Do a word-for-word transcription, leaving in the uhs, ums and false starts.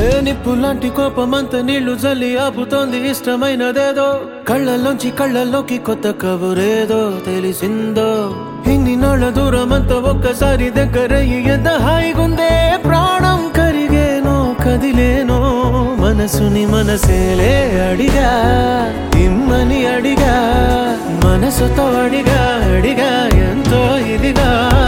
నిప్పులాంటి కోపమంత నీళ్లు జల్లి ఆపుతోంది ఇష్టమైనదేదో కళ్ళల్లోంచి కళ్ళల్లోకి కొత్త కబురేదో తెలిసిందో ఇన్ని నాళ్ళ దూరమంతా ఒక్కసారి దగ్గరయ్యి ఎంత హాయిగుందే ప్రాణం కరిగేనో కదిలేనో మనసుని మనసేలే అడిగా ఇమ్మని అడిగా మనసుతో అడిగా అడిగా ఎంతో ఇదిగా